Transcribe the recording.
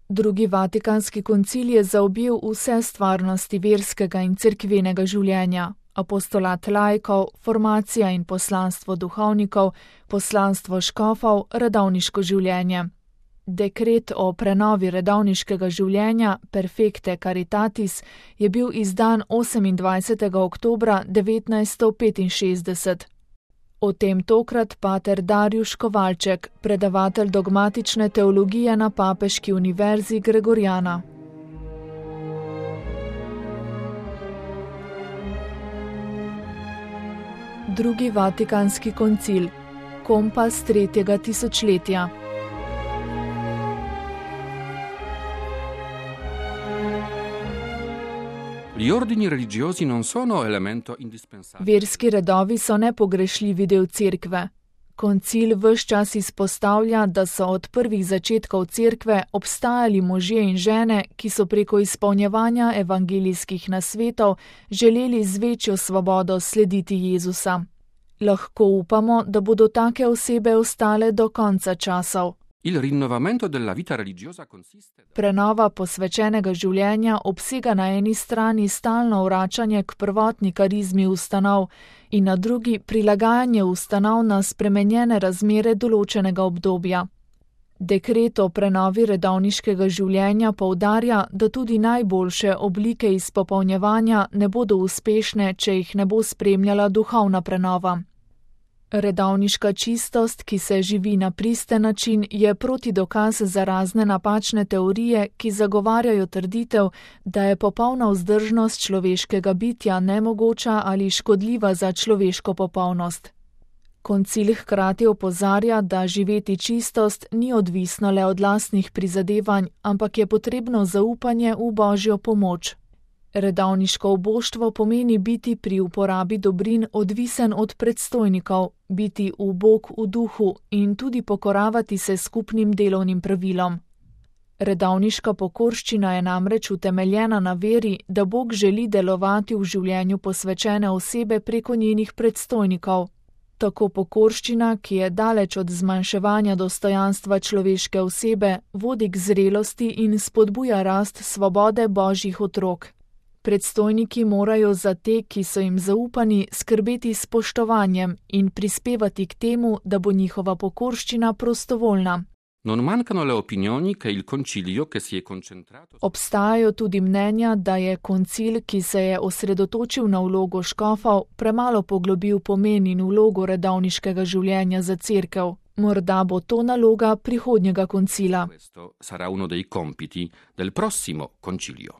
Drugi vatikanski koncil je zaobjel vse stvarnosti verskega in cerkvenega življenja, apostolat laikov, formacija in poslanstvo duhovnikov, poslanstvo škofov, redovniško življenje. Dekret o prenovi redovniškega življenja Perfecte Caritatis je bil izdan 28. oktobra 1965. O tem tokrat pater Darjuš Kovalček, predavatelj dogmatične teologije na Papeški univerzi Gregoriana. Drugi vatikanski koncil, kompas tretjega tisočletja. Verski redovi so nepogrešljivi del cerkve. Koncil ves čas izpostavlja, da so od prvih začetkov cerkve obstajali možje in žene, ki so preko izpolnjevanja evangelijskih nasvetov želeli z večjo svobodo slediti Jezusa. Lahko upamo, da bodo take osebe ostale do konca časov. Prenova posvečenega življenja obsega na eni strani stalno vračanje k prvotni karizmi ustanov in na drugi prilagajanje ustanov na spremenjene razmere določenega obdobja. Dekret o prenovi redovniškega življenja poudarja, da tudi najboljše oblike izpopolnjevanja ne bodo uspešne, če jih ne bo spremljala duhovna prenova. Redovniška čistost, ki se živi na pristen način, je protidokaz za razne napačne teorije, ki zagovarjajo trditev, da je popolna vzdržnost človeškega bitja nemogoča ali škodljiva za človeško popolnost. Koncil hkrati opozarja, da živeti čistost ni odvisno le od lastnih prizadevanj, ampak je potrebno zaupanje v Božjo pomoč. Redovniško uboštvo pomeni biti pri uporabi dobrin odvisen od predstojnikov, biti ubog v duhu in tudi pokoravati se skupnim delovnim pravilom. Redovniška pokorščina je namreč utemeljena na veri, da Bog želi delovati v življenju posvečene osebe preko njenih predstojnikov. Tako pokorščina, ki je daleč od zmanjševanja dostojanstva človeške osebe, vodi k zrelosti in spodbuja rast svobode Božjih otrok. Predstojniki morajo za te, ki so jim zaupani, skrbeti s spoštovanjem in prispevati k temu, da bo njihova pokorščina prostovoljna. Obstajajo tudi mnenja, da je koncil, ki se je osredotočil na vlogo škofov, premalo poglobil pomen in vlogo redovniškega življenja za cerkev. Morda bo to naloga prihodnjega koncila.